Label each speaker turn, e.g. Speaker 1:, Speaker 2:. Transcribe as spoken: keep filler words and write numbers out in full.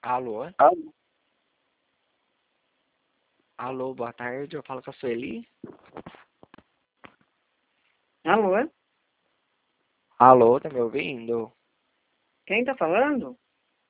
Speaker 1: Alô?
Speaker 2: Alô?
Speaker 1: Alô, boa tarde. Eu falo com a Sueli.
Speaker 2: Alô?
Speaker 1: Alô, tá me ouvindo?
Speaker 2: Quem tá falando?